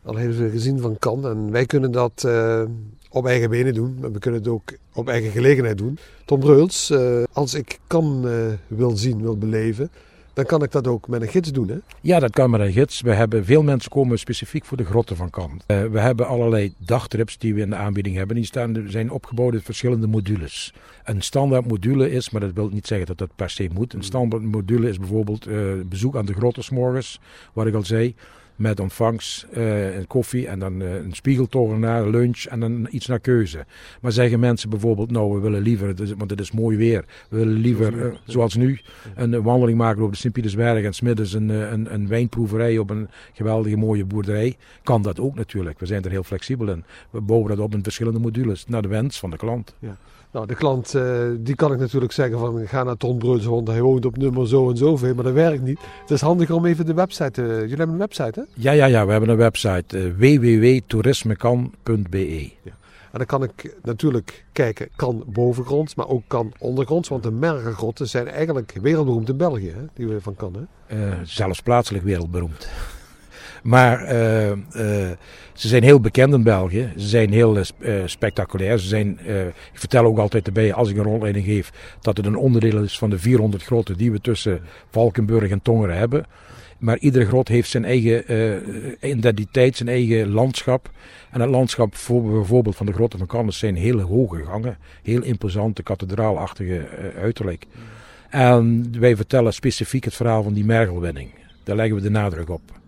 al heel veel gezien van Kan. En wij kunnen dat op eigen benen doen. Maar we kunnen het ook op eigen gelegenheid doen. Tom Breuls, als ik Kan wil zien, wil beleven, dan kan ik dat ook met een gids doen, hè? Ja, dat kan met een gids. Veel mensen komen specifiek voor de grotten van Kan. We hebben allerlei dagtrips die we in de aanbieding hebben. Die zijn opgebouwd uit verschillende modules. Een standaard module is, maar dat wil niet zeggen dat dat per se moet. Een standaard module is bijvoorbeeld bezoek aan de grotten 's morgens, wat ik al zei. Met ontvangst, koffie en dan een spiegeltoren na lunch en dan iets naar keuze. Maar zeggen mensen bijvoorbeeld, nou we willen liever, want het is mooi weer, we willen liever, zoals nu, een wandeling maken over de Sint-Pietersberg en 's middags een wijnproeverij op een geweldige mooie boerderij. Kan dat ook natuurlijk. We zijn er heel flexibel in. We bouwen dat op in verschillende modules, naar de wens van de klant. Ja. Nou, de klant, die kan ik natuurlijk zeggen van ga naar Ton Breuls, want hij woont op nummer zo en zoveel, maar dat werkt niet. Het is handig om even de website, jullie hebben een website, hè? Ja, we hebben een website, www.toerismekan.be. Ja. En dan kan ik natuurlijk kijken, Kan bovengronds, maar ook Kan ondergronds, want de Mergergrotten zijn eigenlijk wereldberoemd in België, hè? Die we van Kan, hè? Zelfs plaatselijk wereldberoemd. Maar ze zijn heel bekend in België. Ze zijn heel spectaculair. Ik vertel ook altijd erbij, als ik een rondleiding geef, dat het een onderdeel is van de 400 grotten die we tussen Valkenburg en Tongeren hebben. Maar iedere grot heeft zijn eigen identiteit, zijn eigen landschap. En het landschap bijvoorbeeld van de grotten van Kan zijn hele hoge gangen. Heel imposante, kathedraalachtige uiterlijk. En wij vertellen specifiek het verhaal van die mergelwinning. Daar leggen we de nadruk op.